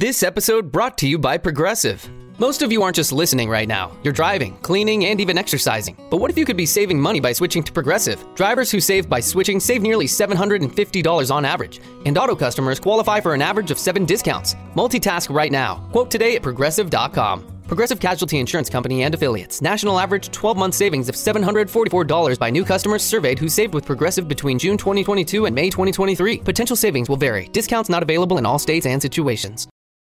This episode brought to you by Progressive. Most of you aren't just listening right now. You're driving, cleaning, and even exercising. But what if you could be saving money by switching to Progressive? Drivers who save by switching save nearly $750 on average. And auto customers qualify for an average of 7 discounts. Multitask right now. Quote today at Progressive.com. Progressive Casualty Insurance Company and Affiliates. National average 12-month savings of $744 by new customers surveyed who saved with Progressive between June 2022 and May 2023. Potential savings will vary. Discounts not available in all states and situations.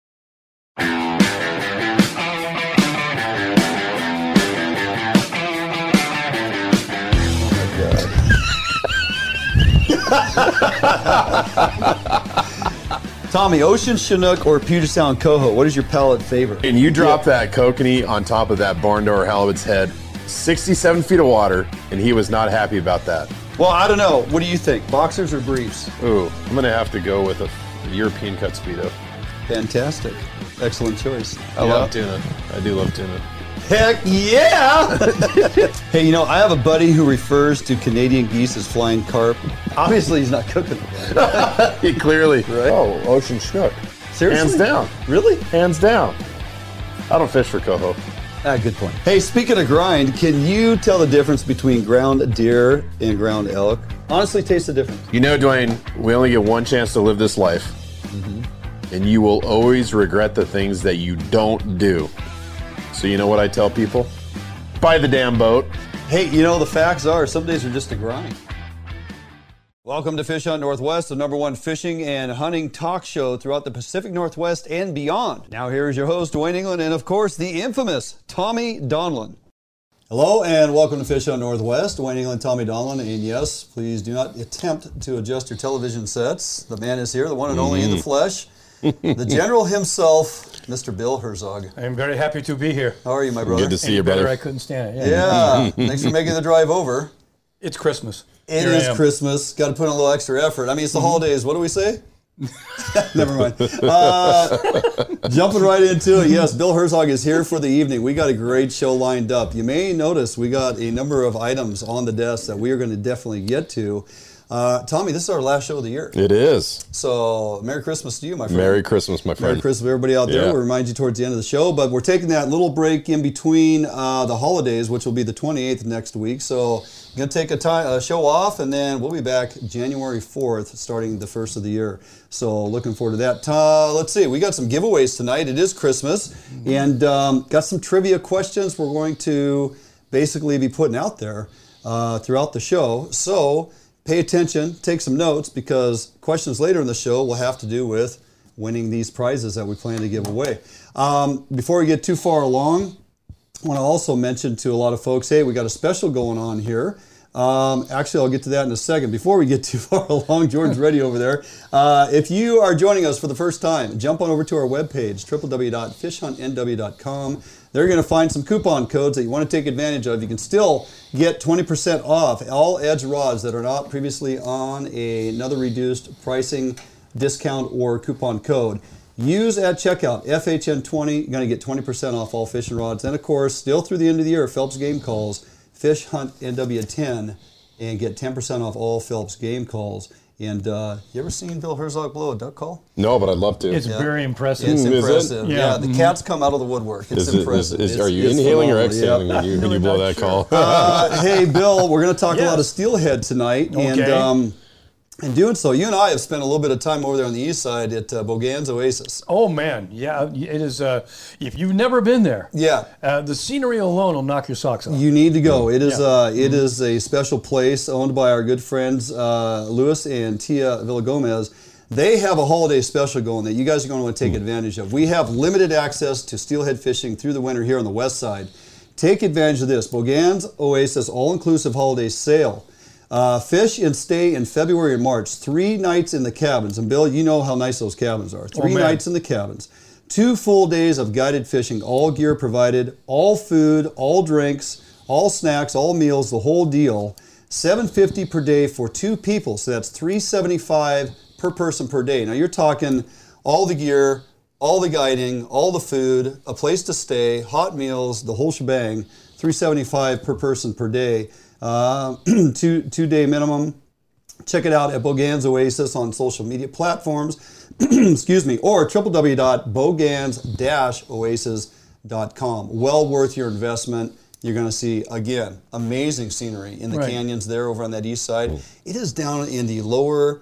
Tommy, Ocean Chinook or Puget Sound Coho, what is your palate favorite? And you drop that kokanee on top of that barn door halibut's head, 67 feet of water, and he was not happy about that. Well, I don't know. What do you think, boxers or briefs? Ooh, I'm going to have to go with a European cut Speedo. Fantastic. Excellent choice. I love tuna. I do love tuna. Heck yeah! Hey, you know, I have a buddy who refers to Canadian geese as flying carp. Obviously, he's not cooking them. He clearly. Right? Oh, Ocean Chinook. Seriously? Hands down. Really? Hands down. I don't fish for coho. Good point. Hey, speaking of grind, can you tell the difference between ground deer and ground elk? Honestly, taste the difference. You know, Dwayne, we only get one chance to live this life. And you will always regret the things that you don't do. So you know what I tell people? Buy the damn boat. Hey, you know, the facts are some days are just a grind. Welcome to Fish Hunt Northwest, the #1 fishing and hunting talk show throughout the Pacific Northwest and beyond. Now here's your host, Dwayne England, and of course, the infamous Tommy Donlon. Hello and welcome to Fish Hunt Northwest. Dwayne England, Tommy Donlon, and yes, please do not attempt to adjust your television sets. The man is here, the one and only in the flesh. The general himself, Mr. Bill Herzog. I'm very happy to be here. How are you, my brother? Good to see you, brother. I couldn't stand it. Yeah. Thanks for making the drive over. It's Christmas. It is Christmas. Got to put in a little extra effort. I mean, it's the holidays. What do we say? Never mind. Jumping right into it. Yes, Bill Herzog is here for the evening. We got a great show lined up. You may notice we got a number of items on the desk that we are going to definitely get to. Tommy, this is our last show of the year. It is. So, Merry Christmas to you, my friend. Merry Christmas, my friend. Merry Christmas, everybody out there. Yeah. We'll remind you towards the end of the show, but we're taking that little break in between the holidays, which will be the 28th next week. So, I'm going to take a show off, and then we'll be back January 4th, starting the first of the year. So, looking forward to that. Let's see. We got some giveaways tonight. It is Christmas, and got some trivia questions we're going to basically be putting out there throughout the show. So, pay attention, take some notes, because questions later in the show will have to do with winning these prizes that we plan to give away. Before we get too far along, I want to also mention to a lot of folks, hey, we got a special going on here. Actually, I'll get to that in a second. Before we get too far along, Jordan's ready over there. If you are joining us for the first time, jump on over to our webpage, www.fishhuntnw.com. They're going to find some coupon codes that you want to take advantage of. You can still get 20% off all edge rods that are not previously on another reduced pricing discount or coupon code. Use at checkout FHN20. You're going to get 20% off all fishing rods. And of course, still through the end of the year, Phelps Game Calls, Fish Hunt NW10, and get 10% off all Phelps Game Calls. And you ever seen Bill Herzog blow a duck call? No, but I'd love to. It's very impressive. It's Is impressive. it? Yeah, the cats come out of the woodwork. It's impressive. Are you inhaling or exhaling when you blow that call? Hey, Bill, we're going to talk a lot of steelhead tonight. Okay. And doing so, you and I have spent a little bit of time over there on the east side at Bogans Oasis. Oh, man. Yeah, it is. If you've never been there, the scenery alone will knock your socks off. You need to go. It is it is a special place owned by our good friends Louis and Tia Villagomez. They have a holiday special going that you guys are going to want to take advantage of. We have limited access to steelhead fishing through the winter here on the west side. Take advantage of this. Bogans Oasis all-inclusive holiday sale. Fish and stay in February and March. 3 nights in the cabins. And Bill, you know how nice those cabins are. 3 nights in the cabins. 2 full days of guided fishing. All gear provided. All food, all drinks, all snacks, all meals, the whole deal. $750 per day for 2 people. So that's $375 per person per day. Now you're talking all the gear, all the guiding, all the food, a place to stay, hot meals, the whole shebang. $375 per person per day. 2-day minimum. Check it out at Bogans Oasis on social media platforms, excuse me, or www.bogans-oasis.com. Well worth your investment. You're going to see, again, amazing scenery in the canyons there over on that east side. It is down in the lower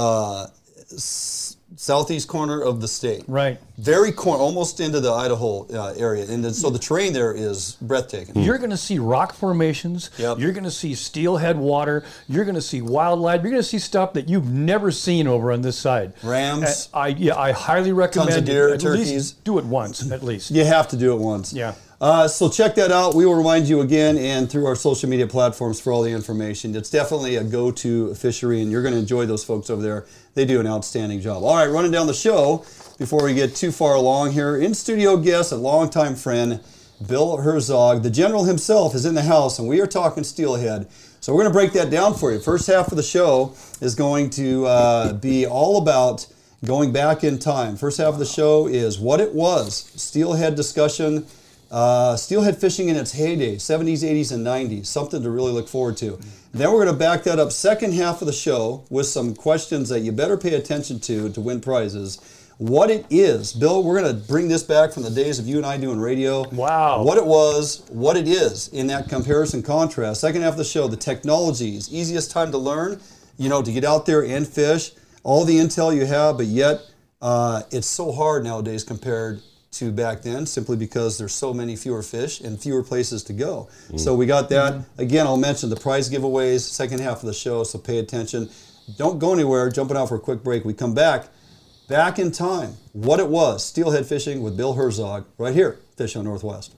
southeast corner of the state. Right. Very corner, almost into the Idaho area. And so the terrain there is breathtaking. You're going to see rock formations. Yep. You're going to see steelhead water. You're going to see wildlife. You're going to see stuff that you've never seen over on this side. Rams. I highly recommend Tons of deer, at turkeys. least do it once, at least. You have to do it once. Yeah. So check that out. We will remind you again and through our social media platforms for all the information. It's definitely a go-to fishery, and you're going to enjoy those folks over there. They do an outstanding job. All right, running down the show before we get too far along here. In-studio guest, a longtime friend, Bill Herzog. The general himself is in the house, and we are talking steelhead. So we're going to break that down for you. First half of the show is going to be all about going back in time. First half of the show is what it was, steelhead discussion, steelhead fishing in its heyday, 70s, 80s, and 90s, something to really look forward to. Then we're going to back that up second half of the show with some questions that you better pay attention to win prizes. What it is. Bill, we're going to bring this back from the days of you and I doing radio. Wow. What it was, what it is in that comparison contrast. Second half of the show, the technologies, easiest time to learn, to get out there and fish, all the intel you have, but yet it's so hard nowadays compared to back then, simply because there's so many fewer fish and fewer places to go. So we got that. Again, I'll mention the prize giveaways, second half of the show, so pay attention. Don't go anywhere, jumping out for a quick break. We come back in time, what it was, steelhead fishing with Bill Herzog, right here, Fish on Northwest.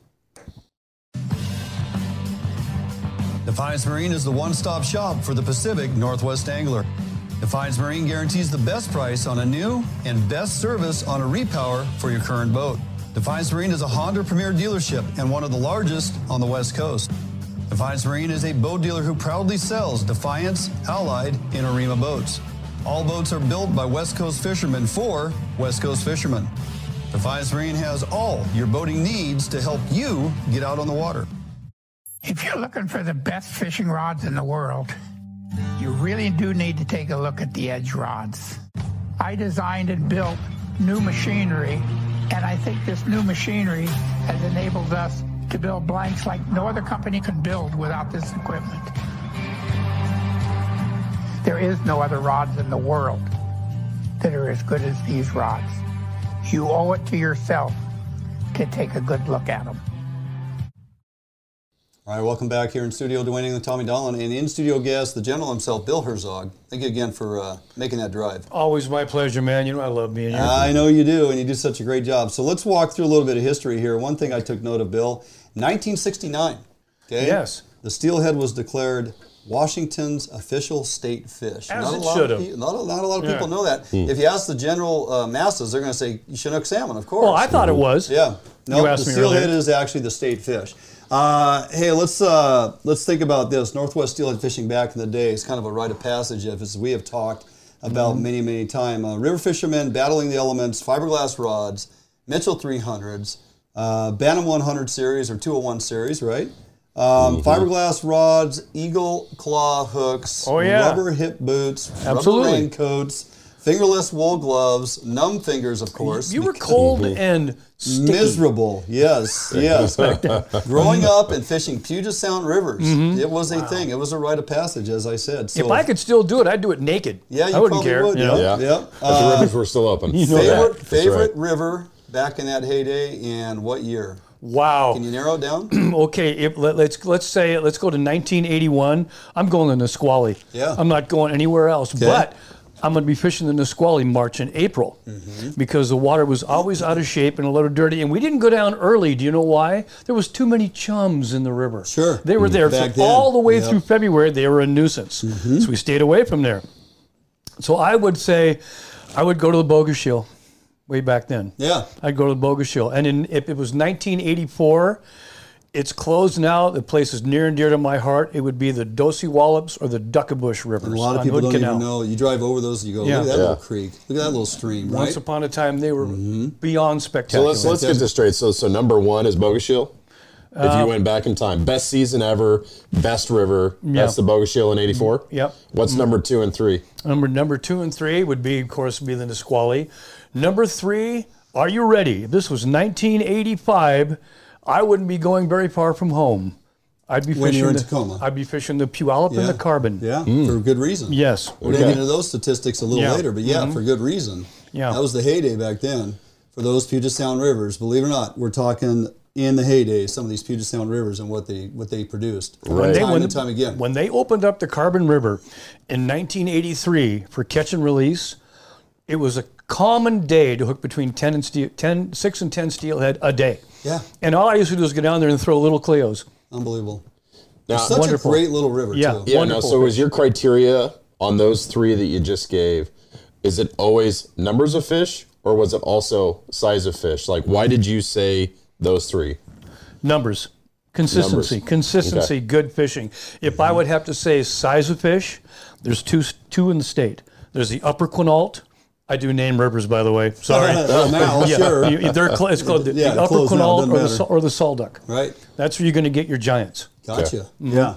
Defiance Marine is the one-stop shop for the Pacific Northwest angler. Defiance Marine guarantees the best price on a new and best service on a repower for your current boat. Defiance Marine is a Honda Premier dealership and one of the largest on the West Coast. Defiance Marine is a boat dealer who proudly sells Defiance, Allied, and Arima boats. All boats are built by West Coast fishermen for West Coast fishermen. Defiance Marine has all your boating needs to help you get out on the water. If you're looking for the best fishing rods in the world, you really do need to take a look at the Edge rods. I designed and built new machinery, and I think this new machinery has enabled us to build blanks like no other company could build without this equipment. There is no other rods in the world that are as good as these rods. You owe it to yourself to take a good look at them. All right, welcome back here in studio, Dwayne and Tommy Dolan, and in-studio guest, the general himself, Bill Herzog. Thank you again for making that drive. Always my pleasure, man. I love being here. I know you do, and you do such a great job. So let's walk through a little bit of history here. One thing I took note of, Bill, 1969, okay? Yes. The steelhead was declared Washington's official state fish. As it should have. Not a lot of people know that. If you ask the general masses, they're going to say Chinook salmon, of course. Well, I thought it was. Yeah. No, the steelhead earlier. is actually the state fish. Hey, let's think about this. Northwest steelhead fishing back in the day is kind of a rite of passage, as we have talked about many times. River fishermen battling the elements, fiberglass rods, Mitchell 300s, Bantam 100 series or 201 series, right? Fiberglass rods, eagle claw hooks, rubber hip boots, rubber raincoats, fingerless wool gloves, numb fingers, of course. You were cold and sticky. Miserable, yes. Growing up and fishing Puget Sound rivers, it was a thing. It was a rite of passage, as I said. So if I could still do it, I'd do it naked. Yeah, you I wouldn't probably care. would. Yeah. If the rivers were still open. Favorite river back in that heyday, and what year? Wow. Can you narrow it down? Okay, let's go to 1981. I'm going to Nisqually. Yeah. I'm not going anywhere else. Okay. But I'm going to be fishing the Nisqually March and April because the water was always out of shape and a little dirty. And we didn't go down early. Do you know why? There was too many chums in the river. Sure. They were there. Back So then. all the way through February, they were a nuisance. So we stayed away from there. So I would say I would go to the Bogus Shield way back then. Yeah. I'd go to the Bogus Shield. And if it was 1984, it's closed now. The place is near and dear to my heart. It would be the Dosey Wallops or the Duckabush rivers. And a lot of people don't even know. You drive over those, you go, look at that little creek. Look at that little stream, right? Once upon a time, they were beyond spectacular. So let's get this straight. So number one is Bogus Shield? If you went back in time, best season ever, best river, that's the Bogue Chitto in '84. Yep. What's number 2 and 3? Number 2 and 3 would be, of course, the Nisqually. Number 3, are you ready? If this was 1985, I wouldn't be going very far from home. I'd be When fishing you're in Tacoma. I'd be fishing the Puyallup and the Carbon. Yeah, for good reason. Yes. We're going to get into those statistics a little later, but for good reason. Yeah. That was the heyday back then for those Puget Sound rivers. Believe it or not, we're talking in the heyday, some of these Puget Sound rivers and what they produced. Right. Time and time again. When they opened up the Carbon River in 1983 for catch and release, it was a common day to hook between 6 and 10 steelhead a day. Yeah. And all I used to do is go down there and throw little Cleos. Unbelievable. Now, It's such wonderful. a great little river, Yeah. too. Yeah, Wonderful no, so fish. is your criteria on those 3 that you just gave, is it always numbers of fish or was it also size of fish? Like, why did you say those 3? Numbers. Consistency. Numbers. Consistency, Okay. good fishing. If I would have to say size of fish, there's two in the state. There's the Upper Quinault. I do name rivers, by the way. Sorry. Now, sure. It's called the Yeah, Upper closed now, Quinault doesn't or the Salduck. Right. That's where you're going to get your giants. Gotcha. Yeah.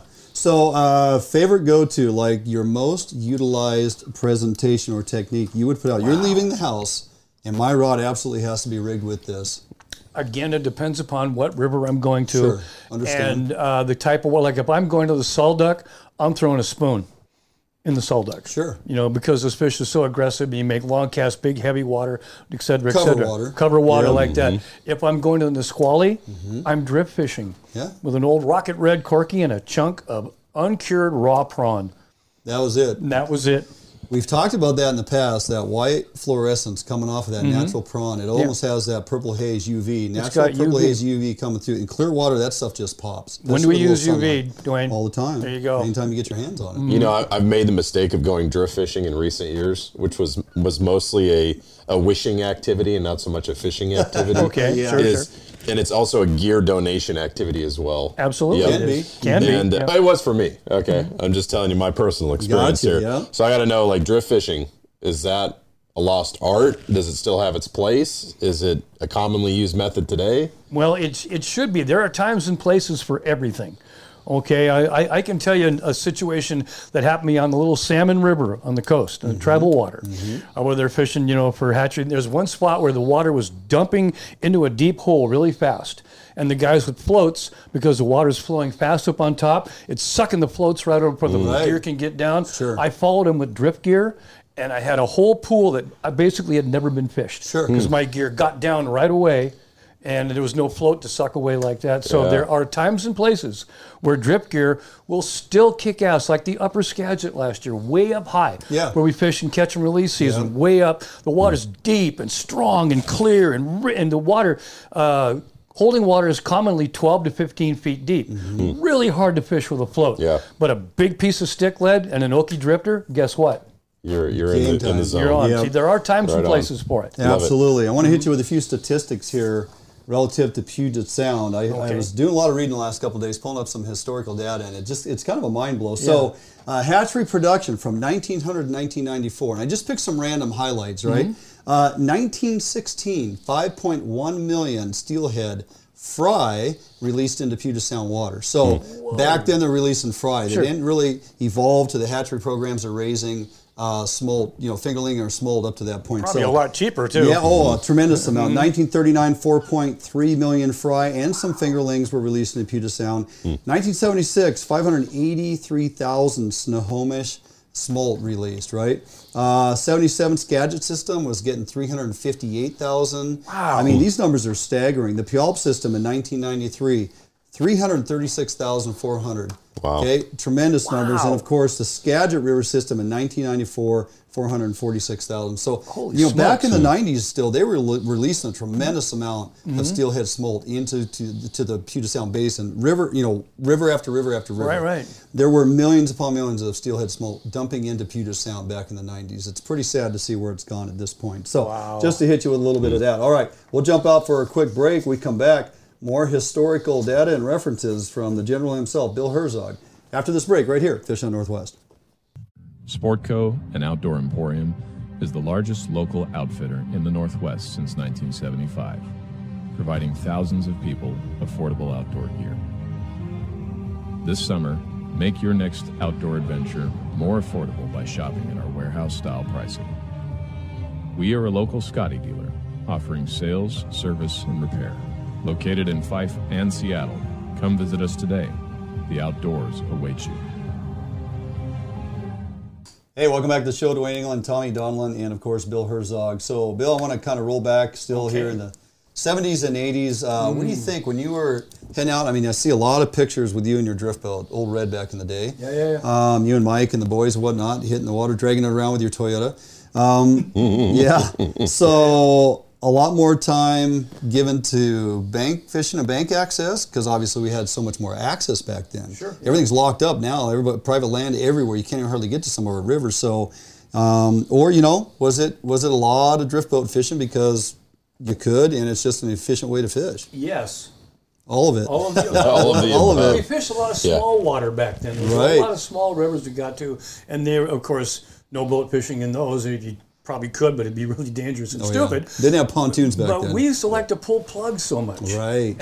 So, favorite go-to, like your most utilized presentation or technique you would put out. You're leaving the house, and my rod absolutely has to be rigged with this. Again, it depends upon what river I'm going to. Sure, understand. And the type of, like if I'm going to the Salduck, I'm throwing a spoon in the Salduck. Sure. You know, because this fish is so aggressive, and you make long casts, big, heavy water, et cetera, et Cover cetera. water. Cover water Yeah. like that. If I'm going to the Nisqually, I'm drift fishing Yeah. with an old Rocket Red corky and a chunk of uncured raw prawn. That was it. And that was it. We've talked about that in the past, that white fluorescence coming off of that natural prawn. It almost has that purple haze UV. Natural got purple UV. haze UV coming through. In clear water, that stuff just pops. When do we use UV, Dwayne? All the time. There you go. Anytime you get your hands on it. You know, I've made the mistake of going drift fishing in recent years, which was mostly a wishing activity and not so much a fishing activity. Okay, Yeah. sure, It sure. is- And it's also a gear donation activity as well. Absolutely. Yep. it Can is. be. Can be. And yeah. it was for me. Okay. I'm just telling you my personal experience Gotcha, here. yeah. So I got to know, like, drift fishing, is that a lost art? Does it still have its place? Is it a commonly used method today? Well, it should be. There are times and places for everything. Okay, I can tell you a situation that happened to me on the Little Salmon River on the coast, tribal water, where they're fishing, you know, for hatchery. There's one spot where the water was dumping into a deep hole really fast. And the guys with floats, because the water's flowing fast up on top, it's sucking the floats right over where the Right. gear can get down. Sure. I followed them with drift gear, and I had a whole pool that I basically had never been fished. Sure. Because my gear got down right away, and there was no float to suck away like that. So there are times and places where drip gear will still kick ass, like the Upper Skagit last year, way up high, Yeah. where we fish in catch and release season, way up. The water's deep and strong and clear, and the water, holding water is commonly 12 to 15 feet deep. Really hard to fish with a float. Yeah. But a big piece of stick lead and an Okie drifter, guess what? You're Game in time. the zone. You're on. Yep. See, there are times and Right on. places for it. Love it. Absolutely. I want to hit you with a few statistics here relative to Puget Sound. I was doing a lot of reading the last couple of days, pulling up some historical data, and it's kind of a mind blow. So hatchery production from 1900 to 1994, and I just picked some random highlights, right? 1916, 5.1 million steelhead fry released into Puget Sound water. So back then they're releasing fry. They didn't really evolve to the hatchery programs of raising smolt, fingerling or smolt up to that point. Probably a lot cheaper, too. Yeah, a tremendous amount. 1939, 4.3 million fry and some fingerlings were released in Puget Sound. 1976, 583,000 Snohomish smolt released, right? 77 Skagit system was getting 358,000. Wow. I mean, these numbers are staggering. The Puyallup system in 1993, 336,400. Wow. Okay, tremendous numbers. And of course, the Skagit River system in 1994, 446,000. So, back in the 90s still, they were releasing a tremendous amount of steelhead smolt into to the Puget Sound Basin. River after river after river. Right. There were millions upon millions of steelhead smolt dumping into Puget Sound back in the 90s. It's pretty sad to see where it's gone at this point. So, just to hit you with a little bit of that. All right, we'll jump out for a quick break. We come back. More historical data and references from the general himself, Bill Herzog. After this break, right here, Fish on Northwest. Sportco, an outdoor emporium, is the largest local outfitter in the Northwest since 1975. providing thousands of people affordable outdoor gear. This summer, make your next outdoor adventure more affordable by shopping at our warehouse-style pricing. We are a local Scotty dealer, offering sales, service, and repair. Located in Fife and Seattle, come visit us today. The outdoors await you. Hey, welcome back to the show. Dwayne England, Tommy Donlin, and of course Bill Herzog. So, Bill, I want to kind of roll back still here in the 70s and 80s. What do you think when you were heading out? I mean, I see a lot of pictures with you and your drift boat, old Red back in the day. Yeah. You and Mike and the boys and whatnot, hitting the water, dragging it around with your Toyota. Yeah. So a lot more time given to bank fishing and bank access, because obviously we had so much more access back then. Sure. Everything's locked up now. Everybody, private land everywhere. You can't even hardly get to some of our rivers. So, or was it a lot of drift boat fishing because you could, and it's just an efficient way to fish? Yes. All of it. All of the All of it. We fished a lot of small water back then. There was Right. a lot of small rivers we got to, and there, of course, no boat fishing in those. You probably could, but it'd be really dangerous and stupid. Didn't have pontoons back But then. we used to like to pull plugs so much. Right.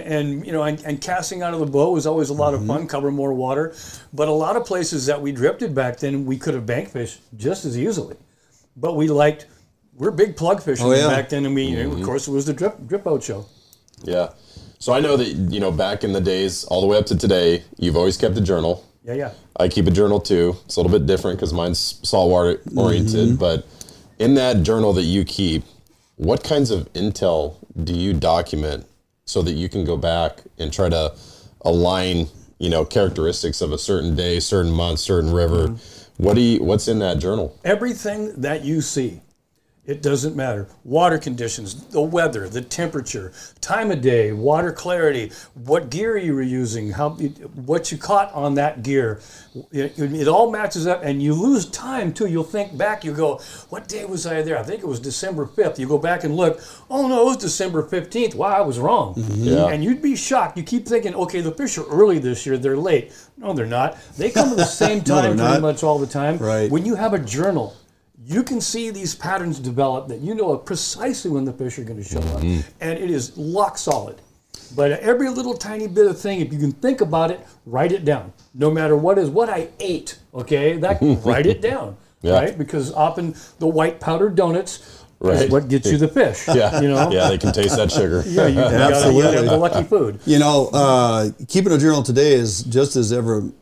And casting out of the boat was always a lot of fun, cover more water. But a lot of places that we drifted back then, we could have bank fished just as easily. But we're big plug fishermen back then, and of course, it was the drip boat show. Yeah. So I know that, back in the days, all the way up to today, you've always kept a journal. Yeah. I keep a journal too. It's a little bit different because mine's saltwater oriented. But in that journal that you keep, what kinds of intel do you document so that you can go back and try to align, characteristics of a certain day, certain month, certain river? What's in that journal? Everything that you see. It doesn't matter. Water conditions, the weather, the temperature, time of day, water clarity, what gear you were using, what you caught on that gear. It all matches up, and you lose time too. You'll think back, you go, what day was I there? I think it was December 5th. You go back and look, oh no, it was December 15th. Wow, I was wrong. Yeah. And you'd be shocked. You keep thinking, okay, the fish are early this year, they're late. No, they're not. They come at the same time pretty much all the time. Right. When you have a journal, you can see these patterns develop that you know precisely when the fish are going to show up. And it is lock solid. But every little tiny bit of thing, if you can think about it, write it down. No matter what I ate, okay? Write it down, right? Because often the white powdered donuts is what gets you the fish. Yeah. Yeah, they can taste that sugar. Yeah, you gotta have the lucky food. Keeping a journal today is just as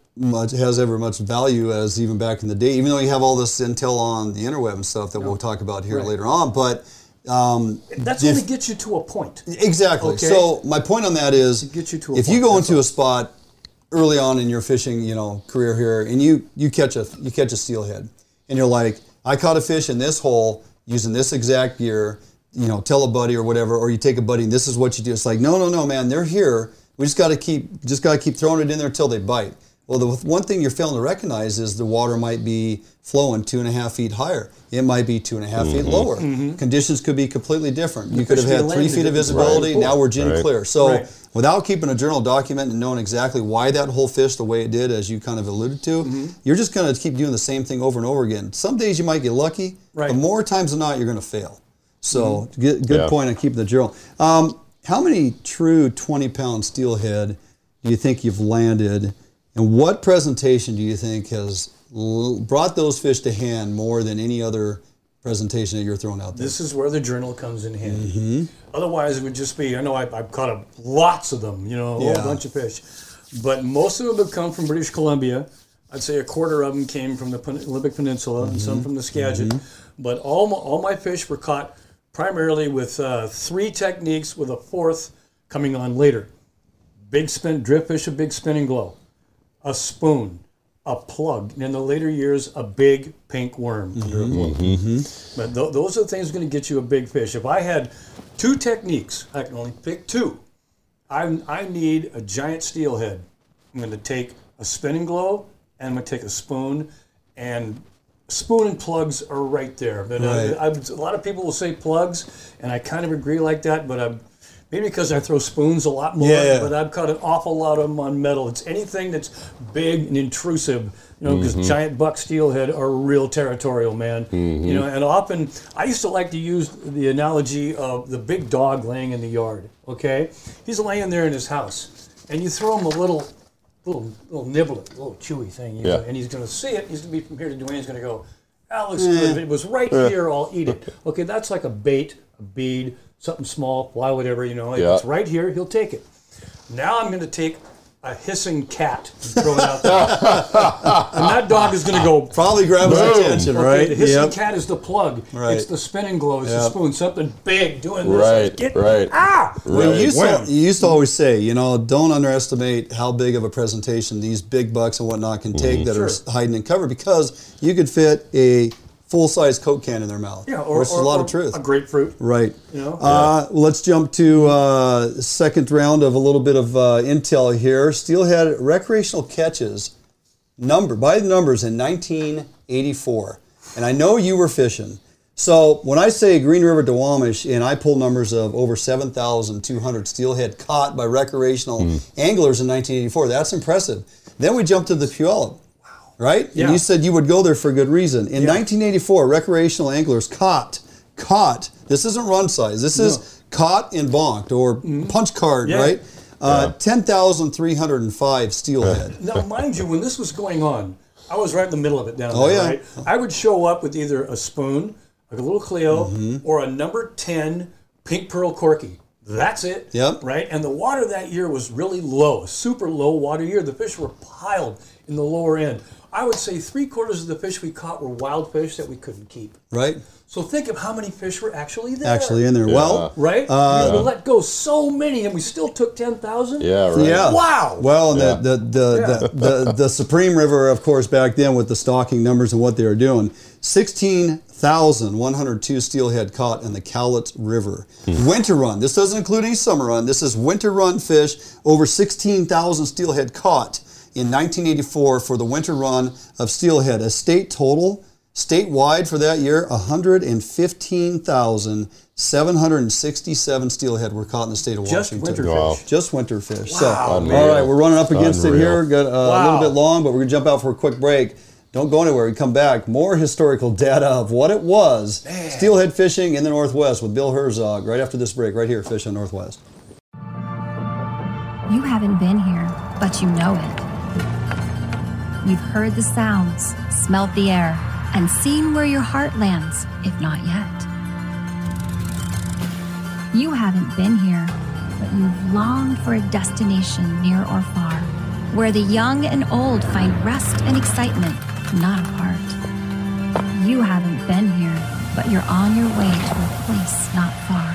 has ever much value as even back in the day, even though you have all this intel on the interweb and stuff that we'll talk about here later on. But that's only gets you to a point. Exactly. Okay? So my point on that is, get you to a if point, you go into a spot early on in your fishing, career here, and you catch a steelhead, and you're like, I caught a fish in this hole using this exact gear. Tell a buddy or whatever, or you take a buddy, and this is what you do. It's like, no, man, they're here. We just got to keep throwing it in there until they bite. Well, the one thing you're failing to recognize is the water might be flowing 2.5 feet higher. It might be 2.5 feet lower. Conditions could be completely different. You could have had 3 feet of visibility. Now we're gin clear. So without keeping a journal document and knowing exactly why that whole fish the way it did, as you kind of alluded to, you're just going to keep doing the same thing over and over again. Some days you might get lucky, but more times than not, you're going to fail. So good point on keeping the journal. How many true 20-pound steelhead do you think you've landed? And what presentation do you think has brought those fish to hand more than any other presentation that you're throwing out there? This is where the journal comes in handy. Otherwise, it would just be, I've caught lots of them, a whole bunch of fish. But most of them have come from British Columbia. I'd say a quarter of them came from the Olympic Peninsula and some from the Skagit. But all my fish were caught primarily with 3 techniques, with a 4th coming on later. Big spin, drift fish, a big spinning glow. A spoon, a plug, and in the later years, a big pink worm under a glow. But those are the things that are going to get you a big fish. If I had 2 techniques, I can only pick 2. I need a giant steelhead. I'm going to take a spinning glow, and I'm going to take a spoon, and spoon and plugs are right there. But a lot of people will say plugs, and I kind of agree like that, but maybe because I throw spoons a lot more, but I've caught an awful lot of them on metal. It's anything that's big and intrusive You know, because giant buck steelhead are real territorial, man. You know, and often I used to like to use the analogy of the big dog laying in the yard. Okay, he's laying there in his house, and you throw him a little nibbler, little chewy thing, and he's going to see it. He's going to be from here to Dwayne. He's going to go, that looks good. If it was right here, I'll eat it. Okay, that's like a bait, a bead, something small, fly, whatever. You know, if it's right here, he'll take it. Now I'm going to take a hissing cat and throw it out there. And that dog is going to go... Probably grab his attention, right? The hissing cat is the plug. Right. It's the spinning globe. It's the spoon. Something big doing this. Right. Well, you used to always say, you know, don't underestimate how big of a presentation these big bucks and whatnot can take that are hiding in cover, because you could fit a full-size Coke can in their mouth. Yeah, or a lot of truth. A grapefruit. Right. You know? Let's jump to second round of a little bit of intel here. Steelhead recreational catches, by the numbers in 1984. And I know you were fishing. So when I say Green River Duwamish, and I pull numbers of over 7,200 steelhead caught by recreational anglers in 1984, that's impressive. Then we jump to the Puyallup. Right? Yeah. And you said you would go there for good reason. In 1984, recreational anglers caught, this isn't run size, this is caught and bonked, or punch card, right? 10,305 steelhead. Now, mind you, when this was going on, I was right in the middle of it down there, right? I would show up with either a spoon, like a little Cleo, or a number 10 pink pearl corky. That's it, right? And the water that year was really low, a super low water year. The fish were piled in the lower end. I would say 3/4 of the fish we caught were wild fish that we couldn't keep. Right. So think of how many fish were actually there. Actually in there. Well, right? We let go so many, and we still took 10,000. Yeah, right. Yeah. Wow. Well, and the Supreme River, of course, back then with the stocking numbers and what they were doing, 16,102 steelhead caught in the Cowlitz River. Winter run. This doesn't include any summer run. This is winter run fish. Over 16,000 steelhead caught in 1984 for the winter run of steelhead. A state total, statewide for that year, 115,767 steelhead were caught in the state of Washington. Just winter fish. Just winter fish. Wow. So, all right, we're running up against it here. Got a little bit long, but we're going to jump out for a quick break. Don't go anywhere. We come back. More historical data of what it was. Steelhead fishing in the Northwest with Bill Herzog right after this break, right here, Fish on Northwest. You haven't been here, but you know it. You've heard the sounds, smelled the air, and seen where your heart lands, if not yet. You haven't been here, but you've longed for a destination near or far, where the young and old find rest and excitement, not apart. You haven't been here, but you're on your way to a place not far.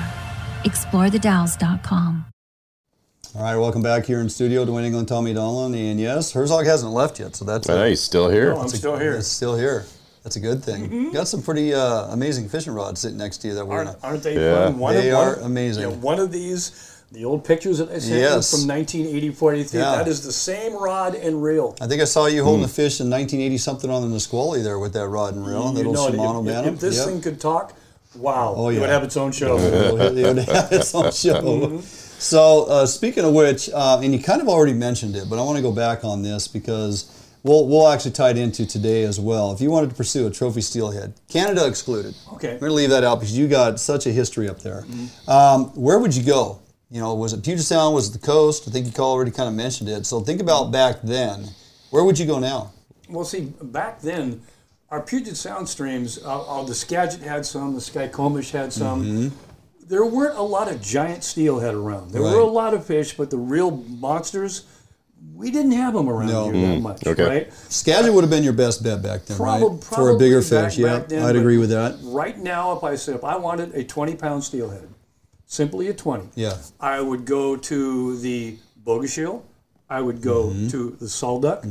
ExploreTheDalles.com. All right, welcome back here in studio, Dwayne England, Tommy Donlan, and yes, Herzog hasn't left yet, so that's He's still here. No, I'm still here. It's still here. That's a good thing. Got some pretty amazing fishing rods sitting next to you that we're Aren't they fun? They are amazing. Yeah, one of these, the old pictures that I sent you from 1984, that is the same rod and reel. I think I saw you holding a fish in 1980-something on the Nisqually there with that rod and reel, that little Shimano Bantam. If this thing could talk, wow, it would have its own show. It would have its own show. So speaking of which, and you kind of already mentioned it, but I want to go back on this because we'll actually tie it into today as well. If you wanted to pursue a trophy steelhead, Canada excluded. Okay. We're going to leave that out because you got such a history up there. Where would you go? You know, was it Puget Sound? Was it the coast? I think you already kind of mentioned it. So think about back then. Where would you go now? Well, see, back then, our Puget Sound streams, the Skagit had some, the Skykomish had some. There weren't a lot of giant steelhead around. There were a lot of fish, but the real monsters, we didn't have them around here that much, right? Skagit would have been your best bet back then, right? For a bigger fish, back then, I'd agree with that. Right now, if I wanted a 20-pound steelhead, simply a 20, I would go to the Bogachiel, I would go to the Salduck,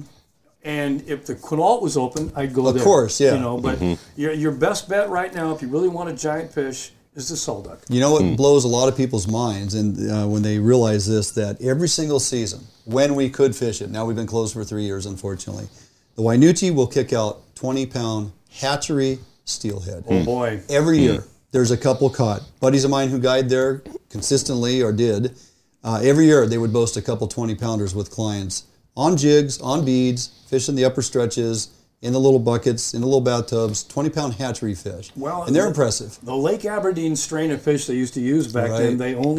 and if the Quinault was open, I'd go there. Of course, yeah. You know, but your best bet right now, if you really want a giant fish, is the Salduck. You know what blows a lot of people's minds, and when they realize this, that every single season, when we could fish it, now we've been closed for 3 years, unfortunately, the Wainuchi will kick out 20-pound hatchery steelhead. Oh boy! Every year, there's a couple caught. Buddies of mine who guide there consistently or did, every year they would boast a couple 20-pounders with clients on jigs, on beads, fish in the upper stretches, in the little buckets, in the little bathtubs, 20-pound hatchery fish. Well, and they're impressive. The Lake Aberdeen strain of fish they used to use back then, they only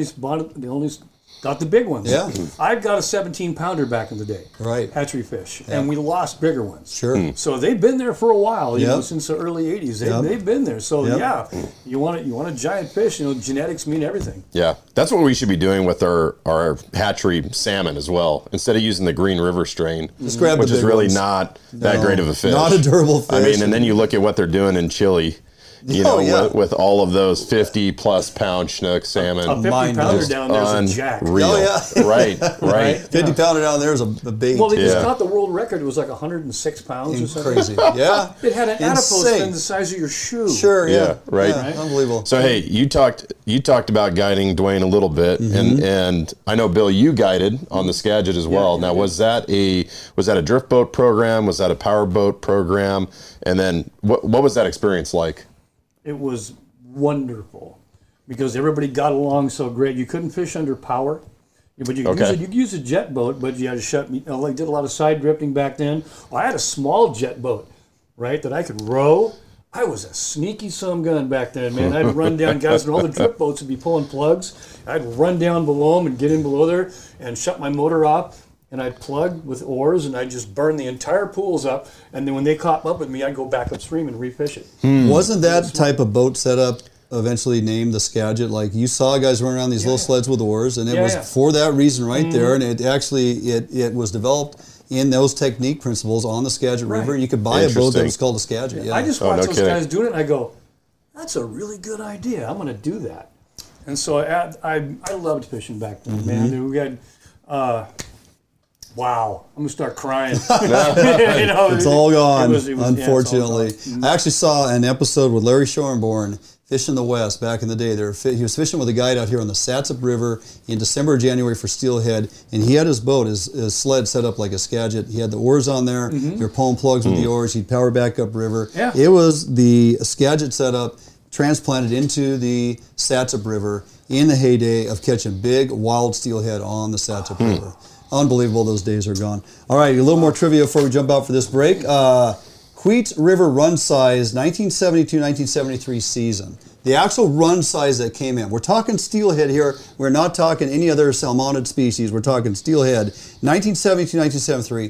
got the big ones. Yeah. I've got a 17-pounder back in the day. Right. Hatchery fish. Yeah. And we lost bigger ones. Sure. So they've been there for a while, you know, since the early 80s. They've been there. So you want a giant fish, you know, genetics mean everything. Yeah. That's what we should be doing with our hatchery salmon as well. Instead of using the Green River strain, Just grab which the is big really ones. not that great of a fish. Not a durable fish. I mean, and then you look at what they're doing in Chile. You know, with all of those 50-plus pound Chinook salmon. A 50-pounder down there's a jack. Unreal. Oh, yeah. Right. 50-pounder down there is a bait. Well, they just got the world record. It was like 106 pounds or something. Crazy. Yeah. It had an adipose Insane. fin the size of your shoe. Sure, yeah. Right. Yeah, unbelievable. So, hey, you talked about guiding, Dwayne, a little bit, and I know, Bill, you guided on the Skagit as well. Now, was that a drift boat program? Was that a power boat program? And then what was that experience like? It was wonderful because everybody got along so great. You couldn't fish under power, but you could use a jet boat, but you had to shut. I did a lot of side drifting back then. I had a small jet boat, right, that I could row. I was a sneaky some gun back then, man. I'd run down guys, and all the drift boats would be pulling plugs. I'd run down below them and get in below there and shut my motor off. And I'd plug with oars, and I'd just burn the entire pools up. And then when they caught up with me, I'd go back upstream and refish it. Wasn't that type of boat setup eventually named the Skagit? Like, you saw guys running around these little sleds with oars, and it was for that reason right there. And it actually, it was developed in those technique principles on the Skagit River. You could buy a boat that was called a Skagit. Yeah. I just watched those guys doing it, and I go, that's a really good idea. I'm going to do that. And so I loved fishing back then, man. We had... wow, I'm going to start crying. It's all gone, unfortunately. All gone. I actually saw an episode with Larry Schoenborn, Fish in the West, back in the day. He was fishing with a guide out here on the Satsip River in December or January for steelhead, and he had his boat, his sled set up like a Skagit. He had the oars on there. You're pulling plugs with the oars. He'd power back up river. Yeah. It was the Skagit setup transplanted into the Satsip River in the heyday of catching big wild steelhead on the Satsip River. Unbelievable, those days are gone. All right, a little more trivia before we jump out for this break. Wheat River run size, 1972-1973 season. The actual run size that came in. We're talking steelhead here. We're not talking any other salmonid species. We're talking steelhead. 1972-1973,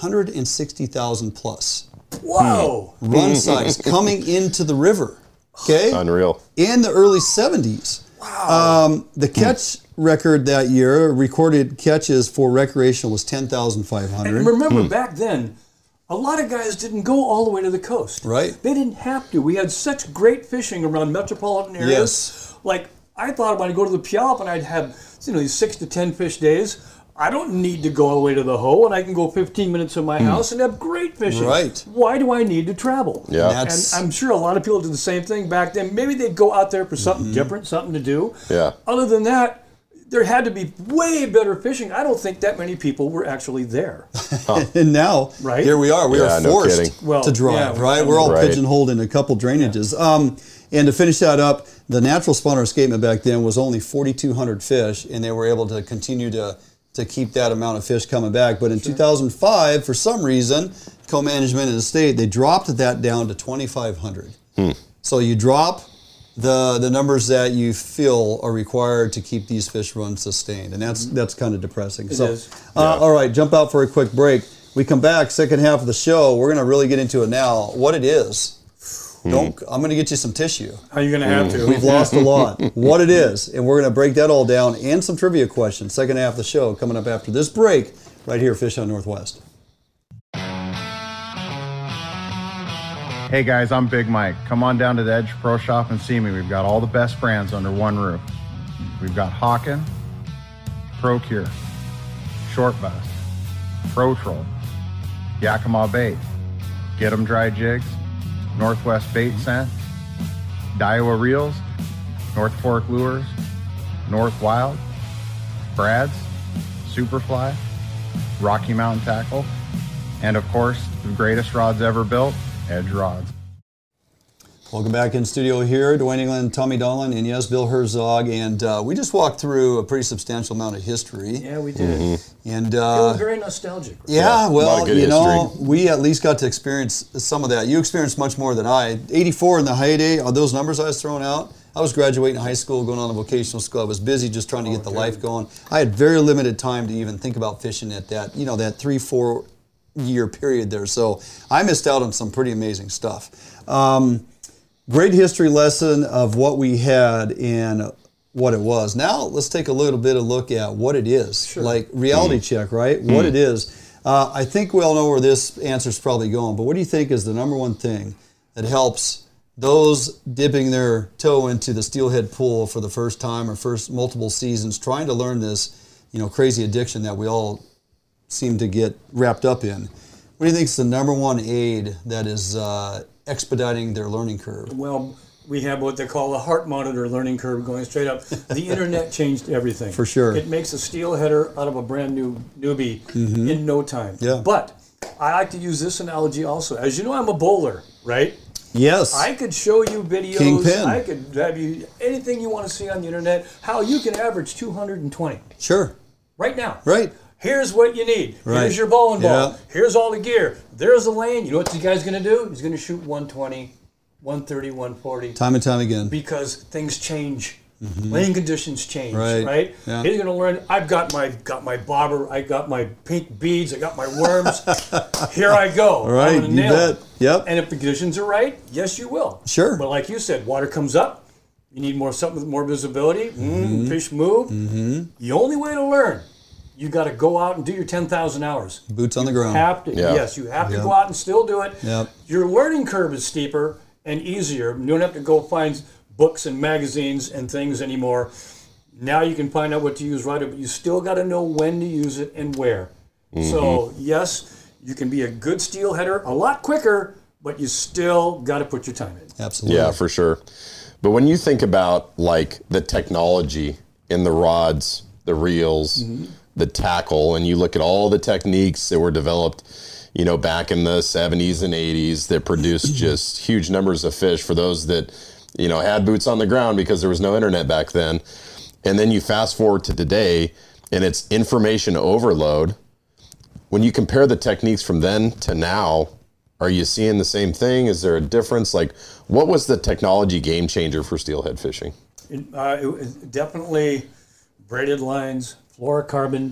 160,000 plus. Whoa! Run size coming into the river. Okay? Unreal. In the early 70s. Wow. The catch record that year, recorded catches for recreational, was 10,500. And remember, back then, a lot of guys didn't go all the way to the coast. Right. They didn't have to. We had such great fishing around metropolitan areas. Yes. Like, I thought when I go to the Puyallup and I'd have, these 6 to 10 fish days. I don't need to go all the way to the Hoe, and I can go 15 minutes from my house and have great fishing. Right. Why do I need to travel? Yeah. And I'm sure a lot of people did the same thing back then. Maybe they'd go out there for something different, something to do. Yeah. Other than that, there had to be way better fishing. I don't think that many people were actually there. And now, Right. we are. We are no forced kidding. to drive, Yeah, right? We're all Right. pigeonholed in a couple drainages. And to finish that up, the natural spawner escapement back then was only 4,200 fish, and they were able to continue to keep that amount of fish coming back. But in 2005, for some reason, co-management in the state, they dropped that down to 2,500. So you drop the numbers that you feel are required to keep these fish runs sustained, and that's kind of depressing. It is. All right, jump out for a quick break. We come back, second half of the show. We're going to really get into it now. What it is. I'm going to get you some tissue. How are you going to have to? We've lost a lot. What it is, and we're going to break that all down and some trivia questions. Second half of the show coming up after this break, right here, Fish Hunt Northwest. Hey guys, I'm Big Mike. Come on down to the Edge Pro Shop and see me. We've got all the best brands under one roof. We've got Hawken, ProCure, Short Bass, Pro Troll, Yakima Bait, Get 'em Dry Jigs, Northwest Bait Scent, Daiwa Reels, North Fork Lures, North Wild, Brad's, Superfly, Rocky Mountain Tackle, and of course, the greatest rods ever built, Edge Rods. Welcome back in studio here. Dwayne England, Tommy Donlin, and yes, Bill Herzog. And we just walked through a pretty substantial amount of history. Yeah, we did. And Feeling very nostalgic. Yeah, a lot well, of good you know, history. we at least got to experience some of that. You experienced much more than I. 84 in the heyday, those numbers I was throwing out. I was graduating high school, going on a vocational school. I was busy just trying to get the life going. I had very limited time to even think about fishing at that, you know, that 3-4 year period there. So I missed out on some pretty amazing stuff. Great history lesson of what we had and what it was. Now let's take a little bit of look at what it is. Sure. Like reality check, right? What it is. I think we all know where this answer is probably going, but what do you think is the number one thing that helps those dipping their toe into the steelhead pool for the first time or first multiple seasons, trying to learn this, you know, crazy addiction that we all seem to get wrapped up in? What do you think is the number one aid that is expediting their learning curve? Well, we have what they call a heart monitor learning curve going straight up. The internet changed everything. For sure. It makes a steelheader out of a brand new newbie in no time. Yeah. But I like to use this analogy also. As you know, I'm a bowler, right? Yes. I could show you videos. Kingpin. I could have you anything you want to see on the internet, how you can average 220 Sure. right now. Right. Here's what you need. Right. Here's your bowling ball. Yeah. Here's all the gear. There's a lane. You know what the guy's going to do? He's going to shoot 120, 130, 140. Time and time again. Because things change. Lane conditions change, Right. right? Yeah. He's going to learn. I've got my bobber. I got my pink beads. I got my worms. Here I go. Right, I'm going to you nail bet. it. Yep. And if the conditions are right, yes, you will. Sure. But like you said, water comes up. You need something with more visibility. Fish move. The only way to learn, you got to go out and do your 10,000 hours. Boots on the ground. Yes, you have to go out and still do it. Yep. Your learning curve is steeper and easier. You don't have to go find books and magazines and things anymore. Now you can find out what to use right, but you still got to know when to use it and where. So yes, you can be a good steelheader a lot quicker, but you still got to put your time in. Absolutely. Yeah, for sure. But when you think about like the technology in the rods, the reels, the tackle, and you look at all the techniques that were developed, you know, back in the 70s and 80s that produced just huge numbers of fish for those that, you know, had boots on the ground because there was no internet back then. And then you fast forward to today and it's information overload. When you compare the techniques from then to now, are you seeing the same thing? Is there a difference? Like, what was the technology game changer for steelhead fishing? It was definitely braided lines, fluorocarbon,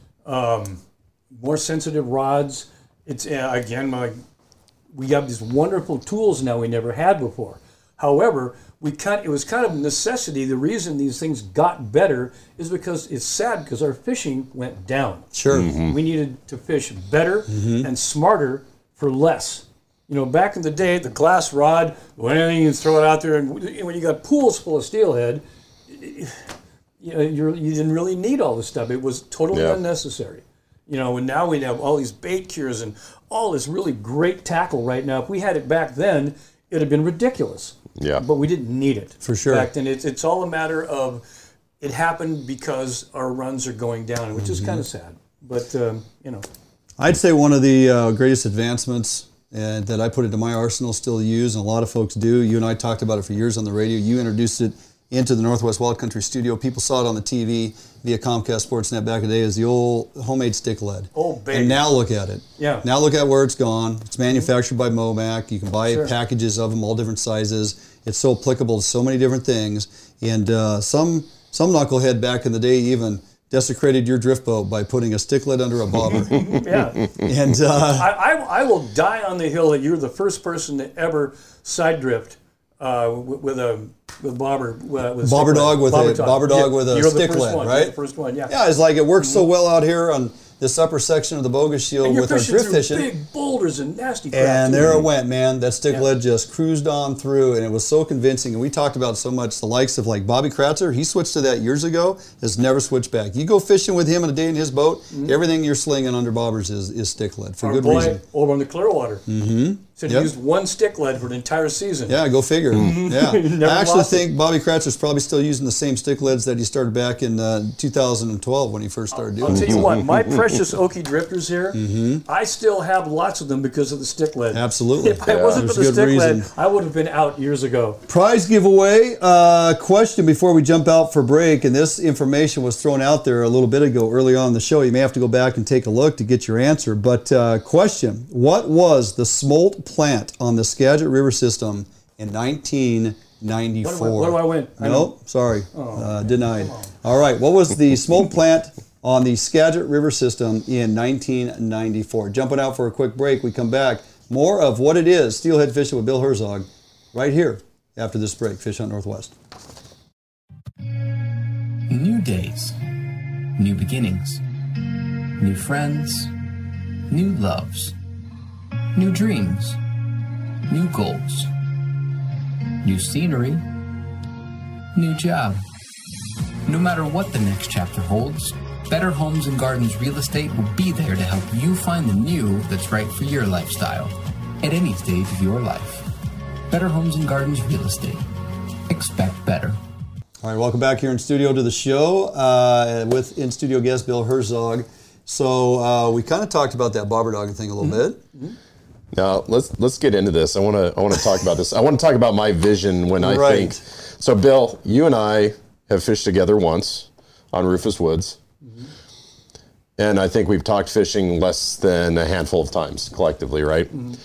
more sensitive rods. It's again, we have these wonderful tools now we never had before. However, it was kind of necessity. The reason these things got better is because it's sad because our fishing went down. Sure. We needed to fish better and smarter for less. You know, back in the day, the glass rod, anything you can throw it out there, and when you got pools full of steelhead, you didn't really need all this stuff. It was totally unnecessary. You know, and now we have all these bait cures and all this really great tackle right now. If we had it back then, it'd have been ridiculous. Yeah. But we didn't need it. For sure. Back then, it's all a matter of it happened because our runs are going down, which is kind of sad. But, you know. I'd say one of the greatest advancements that I put into my arsenal, still use, and a lot of folks do. You and I talked about it for years on the radio. You introduced it into the Northwest Wild Country studio. People saw it on the TV via Comcast Sportsnet back in the day as the old homemade stick lead. Oh, baby. And now look at it. Yeah. Now look at where it's gone. It's manufactured by Momac. You can buy Sure. packages of them, all different sizes. It's so applicable to so many different things. And some knucklehead back in the day even desecrated your drift boat by putting a stick lead under a bobber. Yeah. And I will die on the hill that you're the first person to ever side drift with bobber bobber dog with a you're stick the first lead, one. right? You're the first one, yeah. Yeah, it's like it works so well out here on this upper section of the Bogus Shield And you're with our fishing drift through fishing. big boulders and nasty crap. And too. there it went, man. That stick Yeah. lead just cruised on through, and it was so convincing. And we talked about so much the likes of like Bobby Kratzer. He switched to that years ago, has never switched back. You go fishing with him in a day in his boat, everything you're slinging under bobbers is stick lead for Our good boy reason. over on the Clearwater. So he used one stick lead for an entire season. Yeah, go figure. Yeah, Never I actually lost it. think Bobby Kratcher's probably still using the same stick leads that he started back in 2012 when he first started doing I'll it. tell you what, my precious Okie drifters here, I still have lots of them because of the stick lead. Absolutely. If it wasn't for the There's good stick lead, reason. I would have been out years ago. Prize giveaway question before we jump out for break, and this information was thrown out there a little bit ago early on in the show. You may have to go back and take a look to get your answer. But question, what was the smolt plant on the Skagit River system in 1994? What do I win? Nope, sorry, denied. All right, what was the smolt plant on the Skagit River system in 1994? Jumping out for a quick break, we come back. More of what it is, steelhead fishing with Bill Herzog, right here after this break. Fish Hunt Northwest. New days, new beginnings, new friends, new loves, new dreams, new goals, new scenery, new job. No matter what the next chapter holds, Better Homes and Gardens Real Estate will be there to help you find the new that's right for your lifestyle at any stage of your life. Better Homes and Gardens Real Estate. Expect better. All right, welcome back here in studio to the show with in-studio guest Bill Herzog. So we kind of talked about that bobber dog thing a little bit. Now let's get into this. I want to talk about this. I want to talk about my vision when I think. So Bill, you and I have fished together once on Rufus Woods, and I think we've talked fishing less than a handful of times collectively, right?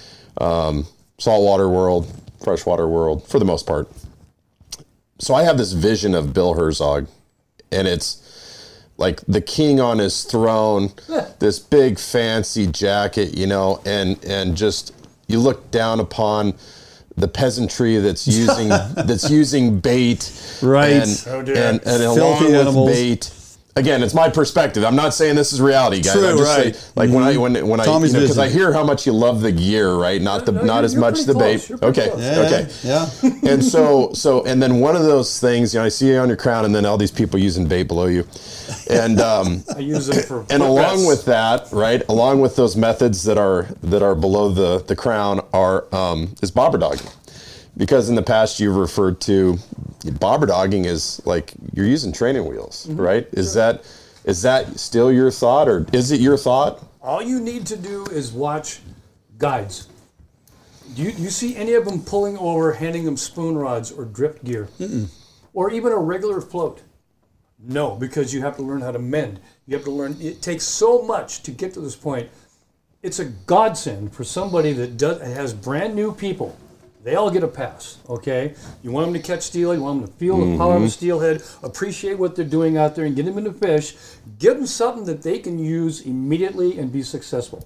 Saltwater world, freshwater world, for the most part. So I have this vision of Bill Herzog, and it's like the king on his throne, this big fancy jacket, you know, and just you look down upon the peasantry that's using bait, Right. and along with animals. bait. Again, it's my perspective. I'm not saying this is reality, guys. True, I'm just right. saying, like when I Tommy's because I vision. hear how much you love the gear, right? Not as you're much pretty the bait. close. You're pretty Okay, close. okay. Yeah. And and then one of those things, you know, I see you on your crown, and then all these people using bait below you, and I use them for and along purpose. with that, right, along with those methods that are below the crown is bobber dogging, because in the past you've referred to bobber dogging as like you're using training wheels, right? Is that still your thought, or is it your thought? All you need to do is watch guides. Do you see any of them pulling over, handing them spoon rods or drift gear? Or even a regular float? No, because you have to learn how to mend. You have to learn. It takes so much to get to this point. It's a godsend for somebody that has brand new people. They all get a pass, okay? You want them to catch steelhead, you want them to feel the power of a steelhead, appreciate what they're doing out there and get them into fish. Give them something that they can use immediately and be successful.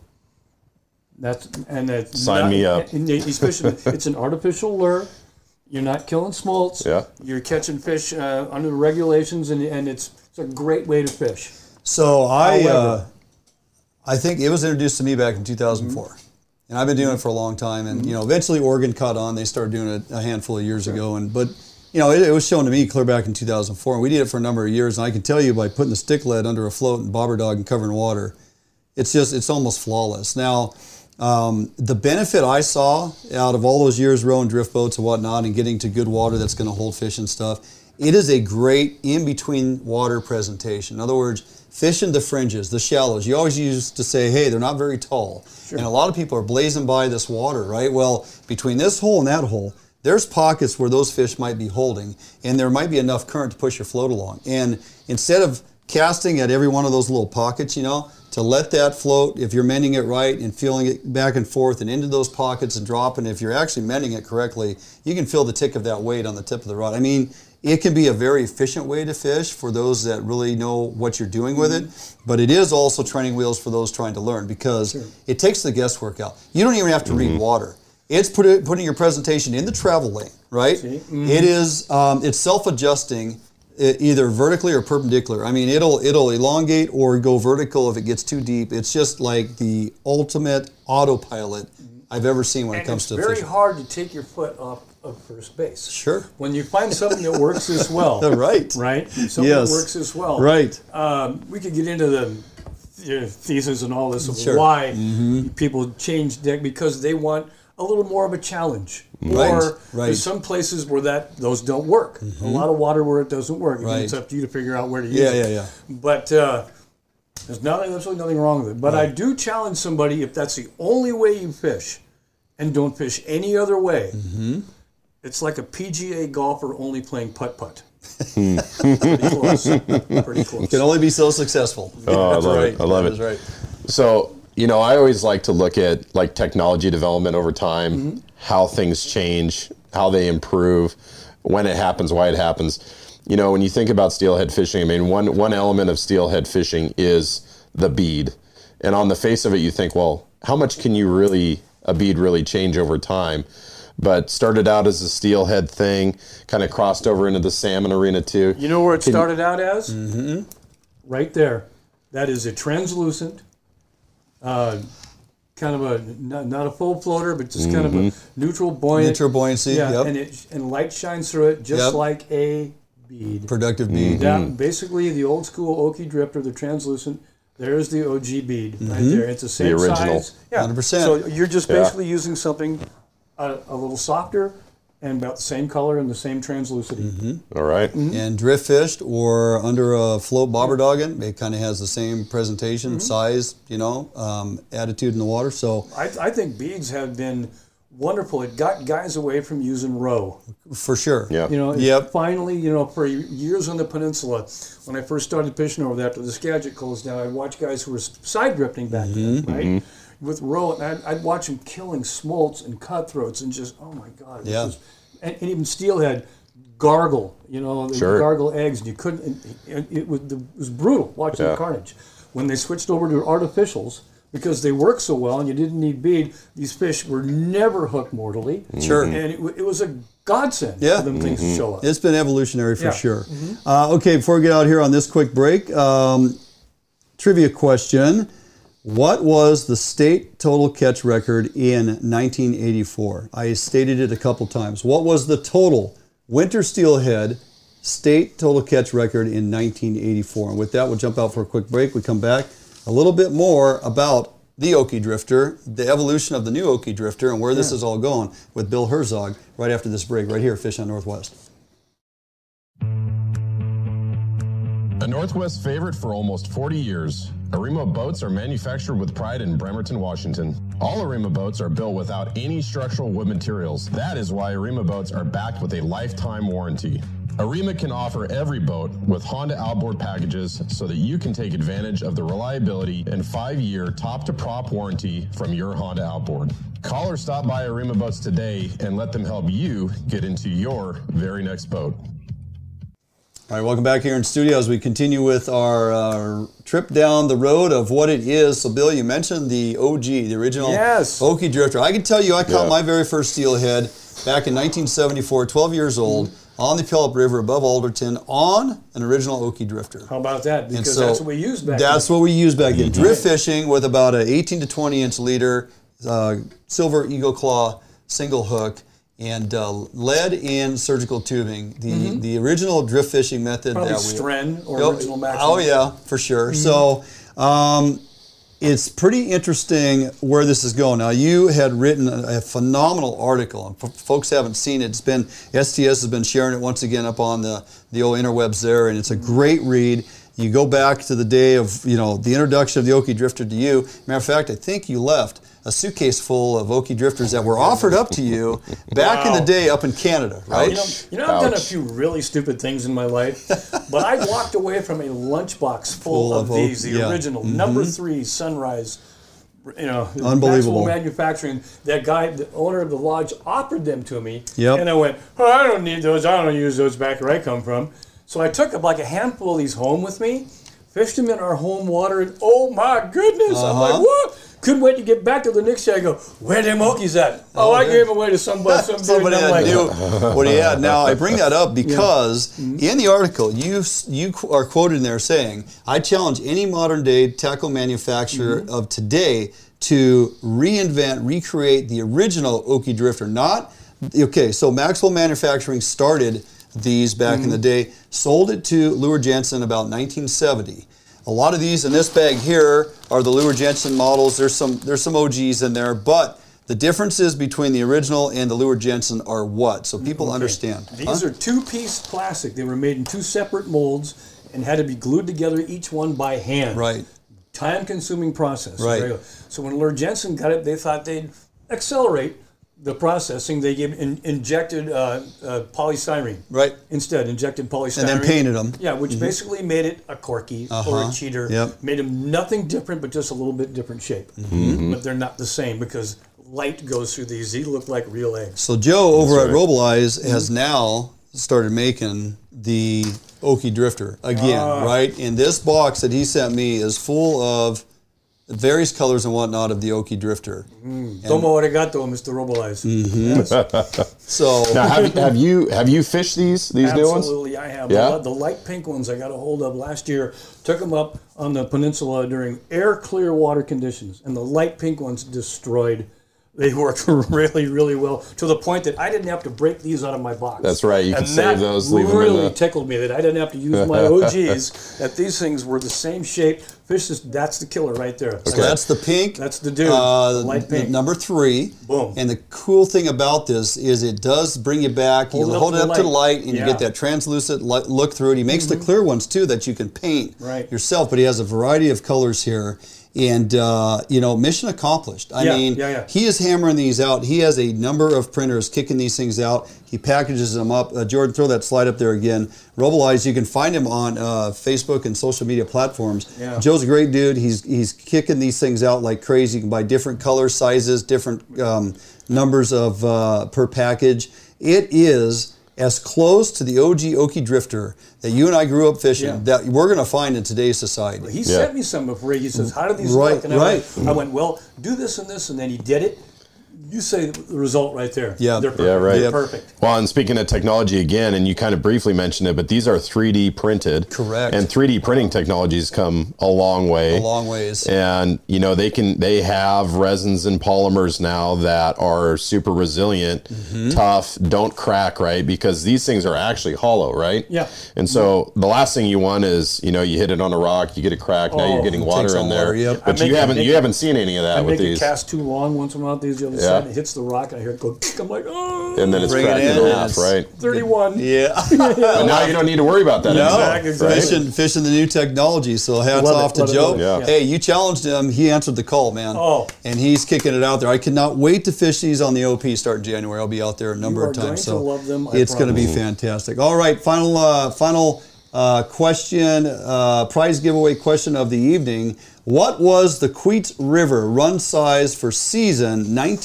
Sign me up. Especially, it's an artificial lure. You're not killing smolts. Yeah. You're catching fish under the regulations, and it's a great way to fish. So However- I think it was introduced to me back in 2004. And I've been doing it for a long time, and you know, eventually Oregon caught on. They started doing it a handful of years ago, but you know, it was shown to me clear back in 2004, and we did it for a number of years. And I can tell you, by putting the stick lead under a float and bobber dog and covering water, it's almost flawless. Now, the benefit I saw out of all those years rowing drift boats and whatnot, and getting to good water that's going to hold fish and stuff, it is a great in between water presentation. In other words, fishing the fringes, the shallows. You always used to say, hey, they're not very tall. Sure. And a lot of people are blazing by this water, right? Well, between this hole and that hole, there's pockets where those fish might be holding, and there might be enough current to push your float along. And instead of casting at every one of those little pockets, you know, to let that float, if you're mending it right and feeling it back and forth and into those pockets and dropping, if you're actually mending it correctly, you can feel the tick of that weight on the tip of the rod. I mean, it can be a very efficient way to fish for those that really know what you're doing with it, but it is also training wheels for those trying to learn, because it takes the guesswork out. You don't even have to read water. It's putting your presentation in the travel lane, right? It is, it's self-adjusting either vertically or perpendicular. I mean, it'll elongate or go vertical if it gets too deep. It's just like the ultimate autopilot I've ever seen when it comes to fishing. It's very hard to take your foot off of first base. Sure. When you find something that works as well. Right. Right? Something that works as well. Right. We could get into the thesis and all this of Sure. why people change deck, because they want a little more of a challenge. Right, Or right. there's some places where those don't work. A lot of water where it doesn't work. Again, Right. it's up to you to figure out where to use Yeah, it. yeah. But there's absolutely nothing wrong with it. But I do challenge somebody, if that's the only way you fish and don't fish any other way, it's like a PGA golfer only playing putt-putt. Pretty close. Pretty close. Can only be so successful. Oh, That's I love right. it. I love That it. is right. So, I always like to look at like technology development over time, how things change, how they improve, when it happens, why it happens. When you think about steelhead fishing, I mean, one element of steelhead fishing is the bead. And on the face of it, you think, well, how much can a bead really change over time? But started out as a steelhead thing, kind of crossed over into the salmon arena too. You know where it started out as? Mm-hmm. Right there. That is a translucent, kind of a not a full floater, but just kind of a neutral buoyant. Neutral buoyancy. Yeah, Yep. and light shines through it just Yep. like a bead. Productive bead. That, basically, the old school Okie drifter, the translucent. There's the OG bead right there. It's the same The original. size. Yeah, 100%. So you're just basically using something a little softer and about the same color and the same translucity. All right. And drift fished or under a float bobber dogging, it kind of has the same presentation, size, attitude in the water. So I think beads have been wonderful. It got guys away from using roe. for sure. Yeah. Yep. Finally, for years on the peninsula, when I first started fishing over there after the Skagit closed down, I'd watch guys who were side drifting back then, right? With roe, and I'd watch them killing smolts and cutthroats and just, oh my God. Yeah. And even steelhead gargle, they Sure. gargle eggs, and you couldn't, it was brutal watching the carnage. When they switched over to artificials, because they work so well and you didn't need bead, these fish were never hooked mortally. Sure. And it was a godsend Yeah. for them things to show up. It's been evolutionary for Yeah. sure. Okay, before we get out here on this quick break, trivia question. What was the state total catch record in 1984? I stated it a couple times. What was the total winter steelhead state total catch record in 1984? And with that, we'll jump out for a quick break. We come back, a little bit more about the Okie drifter, the evolution of the new Okie drifter, and where this is all going with Bill Herzog right after this break, right here, Fish on Northwest. A Northwest favorite for almost 40 years, Arima boats are manufactured with pride in Bremerton, Washington. All Arima boats are built without any structural wood materials. That is why Arima boats are backed with a lifetime warranty. Arima can offer every boat with Honda outboard packages so that you can take advantage of the reliability and 5-year top-to-prop warranty from your Honda outboard. Call or stop by Arima Boats today and let them help you get into your very next boat. All right, welcome back here in studio as we continue with our trip down the road of what it is. So, Bill, you mentioned the OG, the original Okie drifter. I can tell you I caught my very first steelhead back in 1974, 12 years old, on the Puyallup River above Alderton on an original Okie drifter. How about that? Because that's what we used back then. That's what we used back then. Drift fishing with about an 18 to 20 inch leader, silver Eagle Claw single hook, and lead in surgical tubing. The original drift fishing method. Probably that Stren or original Maxim. Oh yeah, for sure. So it's pretty interesting where this is going. Now you had written a phenomenal article, and folks haven't seen it. It's been STS has been sharing it once again up on the old interwebs there, and it's a great read. You go back to the day of the introduction of the Okie drifter to you. Matter of fact, I think you left a suitcase full of Okie drifters that were offered up to you back in the day up in Canada, right? I've done a few really stupid things in my life, but I walked away from a lunchbox full of these, the original number 3 Sunrise, unbelievable Maxwell Manufacturing. That guy, the owner of the lodge, offered them to me, and I went, I don't need those. I don't use those back where I come from. So I took like a handful of these home with me, fished them in our home water, and oh my goodness, I'm like, what? Couldn't wait to get back to the next day. I go, where them Okies at? I gave them away to somebody that knew what he had. Now, I bring that up because in the article, you are quoted in there saying, I challenge any modern day tackle manufacturer of today to reinvent, recreate the original Okie drifter. So Maxwell Manufacturing started these back in the day, sold it to Lure Jensen about 1970. A lot of these in this bag here are the Lure Jensen models. There's some OGs in there, but The differences between the original and the Lure Jensen are what? So people understand. These are two-piece plastic. They were made in two separate molds and had to be glued together, each one by hand. Right. Time-consuming process. Right. So when Lure Jensen got it, they thought they'd accelerate the processing. They injected polystyrene. Right. Instead, injected polystyrene. And then painted them. Yeah, which basically made it a corky or a cheater. Yep. Made them nothing different, but just a little bit different shape. But they're not the same because light goes through these. These look like real eggs. So Joe over at Robolize has now started making the Okie Drifter again, right? And this box that he sent me is full of various colors and whatnot of the Okie Drifter. Tomo arigato, Mr. Robolize. So Now, have you fished these new ones? Absolutely, I have. Yeah? The light pink ones I got a hold of last year. Took them up on the peninsula during air clear water conditions, and the light pink ones destroyed. They worked really, really well to the point that I didn't have to break these out of my box. That's right. You can save those. Leave really them in the... tickled me that I didn't have to use my OGs. That these things were the same shape. That's the killer right there. So that's the pink. That's the dude. Light pink. Number 3. Boom. And the cool thing about this is it does bring you back. You hold it up to the light, and you get that translucent look through it. He makes the clear ones too that you can paint yourself. But he has a variety of colors here. And, mission accomplished. I mean, he is hammering these out. He has a number of printers kicking these things out. He packages them up. Jordan, throw that slide up there again. Robolize, you can find him on Facebook and social media platforms. Yeah. Joe's a great dude. He's kicking these things out like crazy. You can buy different colors, sizes, different numbers of per package. It is as close to the OG Okie Drifter that you and I grew up fishing that we're going to find in today's society. He sent me some before. He says, how do these look? And I went, well, do this and this, and then he did it. You say the result right there. Yeah, they're perfect. They're perfect. Well, and speaking of technology again, and you kind of briefly mentioned it, but these are 3D printed. Correct. And 3D printing technologies come a long way. A long ways. And they have resins and polymers now that are super resilient, tough, don't crack, right? Because these things are actually hollow, right? Yeah. And so the last thing you want is, you hit it on a rock, you get a crack, now you're getting water in there. Yep. But you haven't seen any of that with these. I make it cast too long once I'm out these the other side. It hits the rock, and I hear it go. I'm like, oh. And then it's cracked in half, right? 31. Yeah. But now you don't need to worry about that anymore. Exactly. Fishing the new technology. So hats off to Joe. Yeah. Hey, you challenged him. He answered the call, man. Oh. And he's kicking it out there. I cannot wait to fish these on the OP starting January. I'll be out there a number of times. You are going to love them. It's going to be fantastic. All right, final question, prize giveaway question of the evening. What was the Queets River run size for season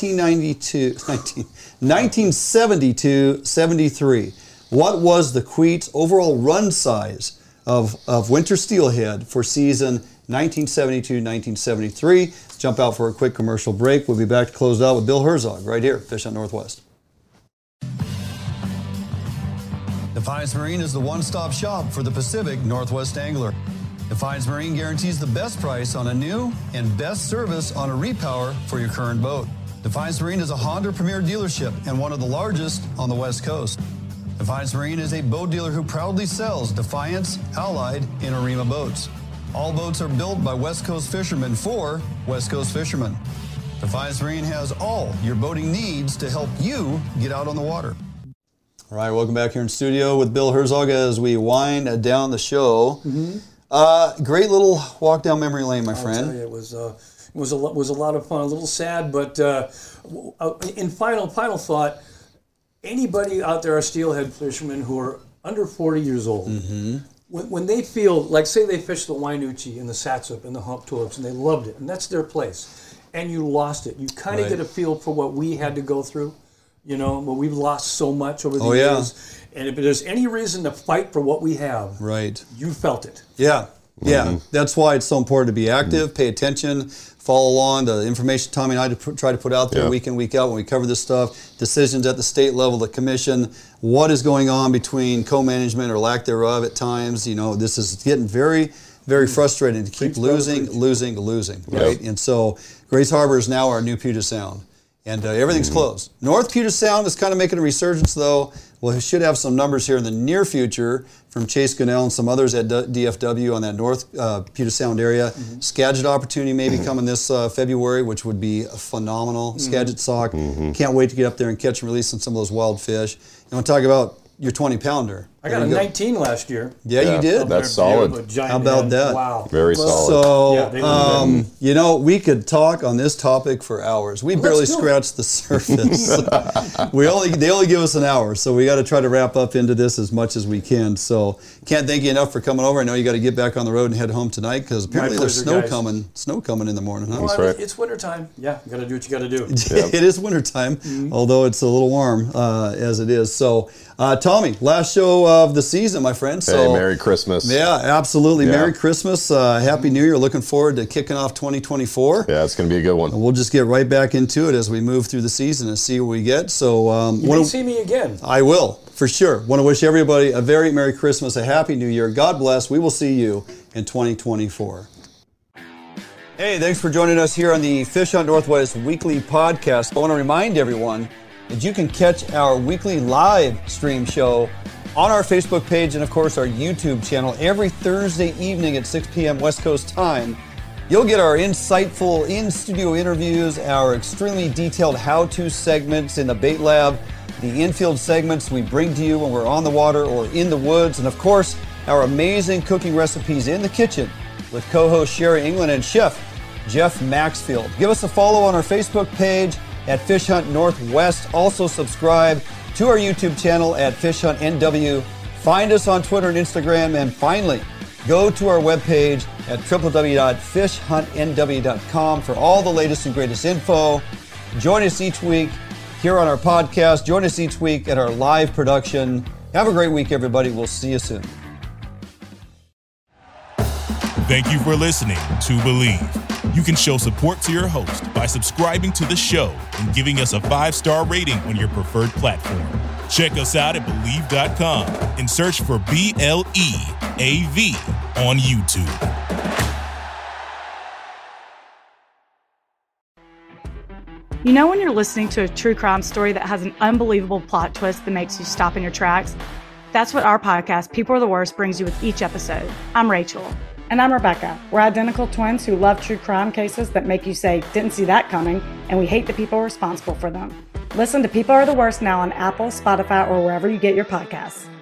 1972-73? What was the Queets overall run size of winter steelhead for season 1972-1973? Jump out for a quick commercial break. We'll be back to close out with Bill Herzog right here, Fish Hunt Northwest. Defiance Marine is the one-stop shop for the Pacific Northwest angler. Defiance Marine guarantees the best price on a new and best service on a repower for your current boat. Defiance Marine is a Honda Premier dealership and one of the largest on the West Coast. Defiance Marine is a boat dealer who proudly sells Defiance, Allied, and Arima boats. All boats are built by West Coast fishermen for West Coast fishermen. Defiance Marine has all your boating needs to help you get out on the water. All right, welcome back here in studio with Bill Herzog as we wind down the show. Great little walk down memory lane, my friend. I'll tell you, it was a lot of fun. A little sad, but in final thought, anybody out there, are steelhead fishermen who are under 40 years old, when they feel like, say they fished the Wainuchi and the Satsuma and the Hump Tulips and they loved it, and that's their place, and you lost it, you kind of get a feel for what we had to go through. But we've lost so much over the years. And if there's any reason to fight for what we have, you felt it. Yeah. That's why it's so important to be active, pay attention, follow along the information Tommy and I try to put out there week in, week out when we cover this stuff. Decisions at the state level, the commission, what is going on between co-management or lack thereof at times. This is getting very, very frustrating to keep losing, right? And so Grace Harbor is now our new Puget Sound. and everything's closed. North Puget Sound is kind of making a resurgence, though. We should have some numbers here in the near future from Chase Gunnell and some others at DFW on that North Puget Sound area. Skagit opportunity may be coming this February, which would be phenomenal. Skagit Sock. Can't wait to get up there and catch and release on some of those wild fish. And we'll talk about your 20-pounder. I got a 19 last year. Yeah, you did. That's solid. How about that? Wow. Very solid. So, you know, we could talk on this topic for hours. We barely scratched the surface. They only give us an hour, so we got to try to wrap up into this as much as we can. So, can't thank you enough for coming over. I know you got to get back on the road and head home tonight because apparently there's snow coming. Snow coming in the morning, huh? Well, it's wintertime. Yeah, you got to do what you got to do. It is wintertime, although it's a little warm as it is. So, Tommy, last show of the season, my friend. So, hey, Merry Christmas. Yeah, absolutely. Yeah. Merry Christmas. Happy New Year. Looking forward to kicking off 2024. Yeah, it's going to be a good one. And we'll just get right back into it as we move through the season and see what we get. So, you may see me again. I will, for sure. Want to wish everybody a very Merry Christmas, a Happy New Year. God bless. We will see you in 2024. Hey, thanks for joining us here on the Fish Hunt Northwest Weekly Podcast. I want to remind everyone that you can catch our weekly live stream show on our Facebook page and, of course, our YouTube channel every Thursday evening at 6 p.m. West Coast time. You'll get our insightful in-studio interviews, our extremely detailed how-to segments in the bait lab, the infield segments we bring to you when we're on the water or in the woods, and, of course, our amazing cooking recipes in the kitchen with co-host Sherry England and Chef Jeff Maxfield. Give us a follow on our Facebook page at Fish Hunt Northwest. Also subscribe to our YouTube channel at Fish Hunt NW. Find us on Twitter and Instagram. And finally, go to our webpage at www.fishhuntnw.com for all the latest and greatest info. Join us each week here on our podcast. Join us each week at our live production. Have a great week, everybody. We'll see you soon. Thank you for listening to Believe. You can show support to your host by subscribing to the show and giving us a 5-star rating on your preferred platform. Check us out at Believe.com and search for BLEAV on YouTube. You know when you're listening to a true crime story that has an unbelievable plot twist that makes you stop in your tracks? That's what our podcast, People Are the Worst, brings you with each episode. I'm Rachel. And I'm Rebecca. We're identical twins who love true crime cases that make you say, didn't see that coming, and we hate the people responsible for them. Listen to People Are the Worst now on Apple, Spotify, or wherever you get your podcasts.